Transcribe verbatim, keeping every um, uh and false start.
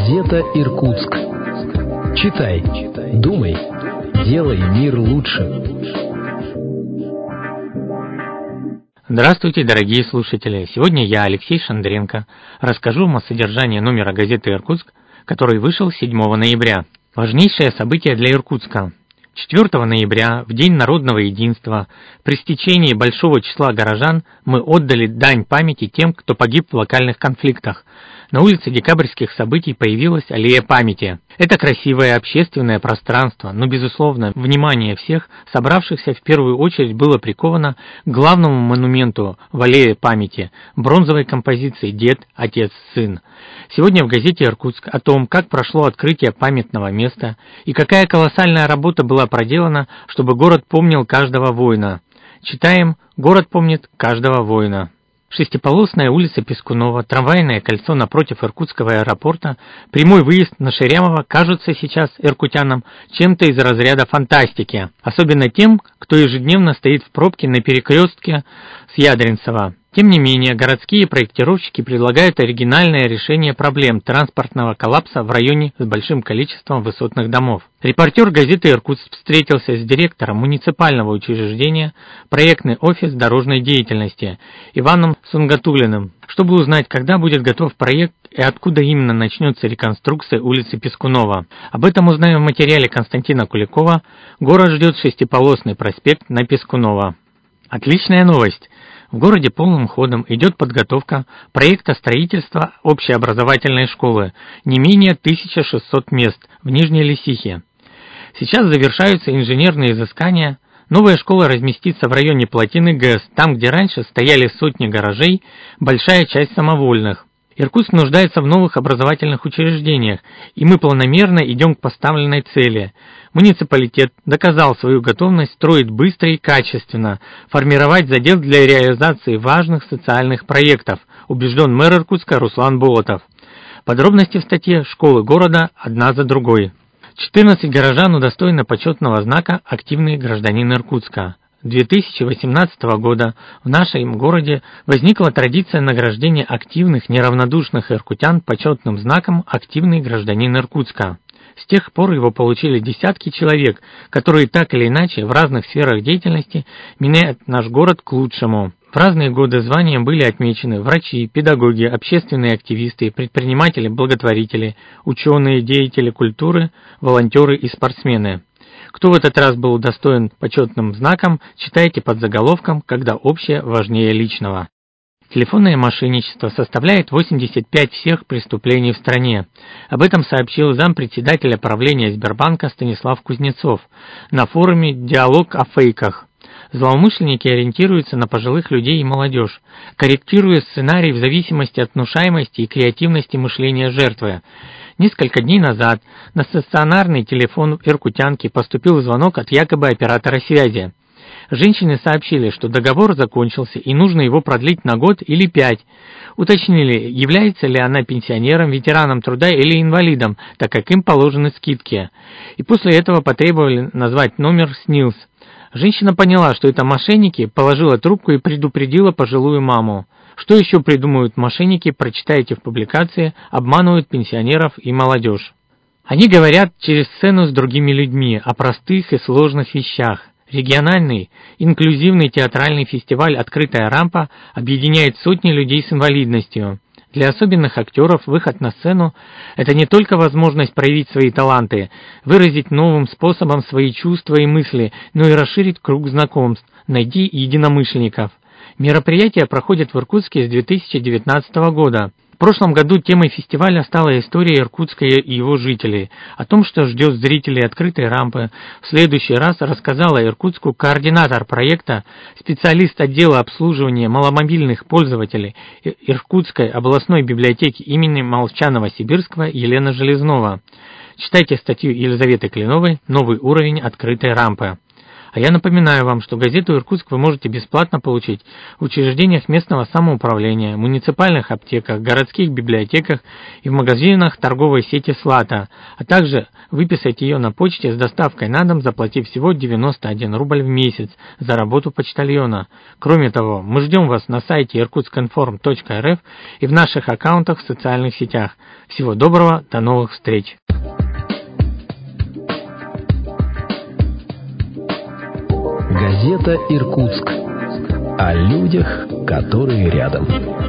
Газета «Иркутск». Читай, думай, делай мир лучше. Здравствуйте, дорогие слушатели! Сегодня я, Алексей Шандренко, расскажу вам о содержании номера газеты «Иркутск», который вышел седьмого ноября. Важнейшее событие для Иркутска. четвёртого ноября, в День народного единства, при стечении большого числа горожан мы отдали дань памяти тем, кто погиб в локальных конфликтах. На улице Декабрьских событий появилась аллея памяти. Это красивое общественное пространство, но, безусловно, внимание всех собравшихся в первую очередь было приковано к главному монументу в аллее памяти – бронзовой композиции «Дед, отец, сын». Сегодня в газете «Иркутск» о том, как прошло открытие памятного места и какая колоссальная работа была проделана, чтобы город помнил каждого воина. Читаем «Город помнит каждого воина». Шестиполосная улица Пискунова, трамвайное кольцо напротив Иркутского аэропорта, прямой выезд на Шерямова кажутся сейчас иркутянам чем-то из разряда фантастики, особенно тем, кто ежедневно стоит в пробке на перекрестке с Ядринцева. Тем не менее, городские проектировщики предлагают оригинальное решение проблем транспортного коллапса в районе с большим количеством высотных домов. Репортер газеты «Иркутск» встретился с директором муниципального учреждения «Проектный офис дорожной деятельности» Иваном Сунгатулиным, чтобы узнать, когда будет готов проект и откуда именно начнется реконструкция улицы Пискунова. Об этом узнаем в материале Константина Куликова «Город ждет шестиполосный проспект на Пискунова». Отличная новость! В городе полным ходом идет подготовка проекта строительства общеобразовательной школы, не менее тысяча шестьсот мест в Нижней Лисихе. Сейчас завершаются инженерные изыскания. Новая школа разместится в районе плотины ГЭС, там, где раньше стояли сотни гаражей, большая часть самовольных. Иркутск нуждается в новых образовательных учреждениях, и мы планомерно идем к поставленной цели. Муниципалитет доказал свою готовность строить быстро и качественно, формировать задел для реализации важных социальных проектов, убежден мэр Иркутска Руслан Болотов. Подробности в статье «Школы города одна за другой». четырнадцать горожан удостоены почетного знака «Активный гражданин Иркутска». С две тысячи восемнадцатого года в нашем городе возникла традиция награждения активных, неравнодушных иркутян почетным знаком «Активный гражданин Иркутска». С тех пор его получили десятки человек, которые так или иначе в разных сферах деятельности меняют наш город к лучшему. В разные годы званием были отмечены врачи, педагоги, общественные активисты, предприниматели, благотворители, ученые, деятели культуры, волонтеры и спортсмены. Кто в этот раз был удостоен почетным знаком, читайте под заголовком «Когда общее важнее личного». Телефонное мошенничество составляет восемьдесят пять всех преступлений в стране. Об этом сообщил зампредседателя правления Сбербанка Станислав Кузнецов на форуме «Диалог о фейках». Злоумышленники ориентируются на пожилых людей и молодежь, корректируя сценарий в зависимости от внушаемости и креативности мышления жертвы. Несколько дней назад на стационарный телефон иркутянки поступил звонок от якобы оператора связи. Женщины сообщили, что договор закончился и нужно его продлить на год или пять. Уточнили, является ли она пенсионером, ветераном труда или инвалидом, так как им положены скидки. И после этого потребовали назвать номер СНИЛС. Женщина поняла, что это мошенники, положила трубку и предупредила пожилую маму. Что еще придумывают мошенники, прочитайте в публикации, обманывают пенсионеров и молодежь. Они говорят через сцену с другими людьми о простых и сложных вещах. Региональный, инклюзивный театральный фестиваль «Открытая рампа» объединяет сотни людей с инвалидностью. Для особенных актеров выход на сцену – это не только возможность проявить свои таланты, выразить новым способом свои чувства и мысли, но и расширить круг знакомств, найти единомышленников. Мероприятие проходит в Иркутске с две тысячи девятнадцатого года. В прошлом году темой фестиваля стала история Иркутска и его жителей. О том, что ждет зрителей открытой рампы, в следующий раз рассказала Иркутску координатор проекта, специалист отдела обслуживания маломобильных пользователей Иркутской областной библиотеки имени Молчанова-Сибирского Елена Железнова. Читайте статью Елизаветы Кленовой «Новый уровень открытой рампы». А я напоминаю вам, что газету «Иркутск» вы можете бесплатно получить в учреждениях местного самоуправления, муниципальных аптеках, городских библиотеках и в магазинах торговой сети «Слата», а также выписать ее на почте с доставкой на дом, заплатив всего девяносто один рубль в месяц за работу почтальона. Кроме того, мы ждем вас на сайте иркутск информ точка эр эф и в наших аккаунтах в социальных сетях. Всего доброго, до новых встреч! Газета «Иркутск». О людях, которые рядом.